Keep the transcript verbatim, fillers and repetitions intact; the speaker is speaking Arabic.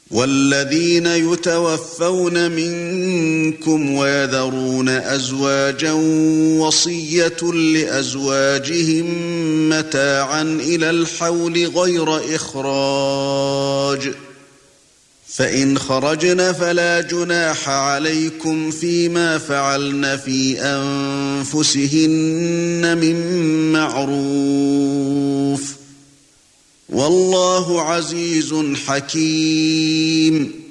والذين يتوفون منكم ويذرون أزواجا وصية لأزواجهم متاعا إلى الحول غير إخراج فإن خرجن فلا جناح عليكم فيما فعلن في أنفسهن من معروف والله عزيز حكيم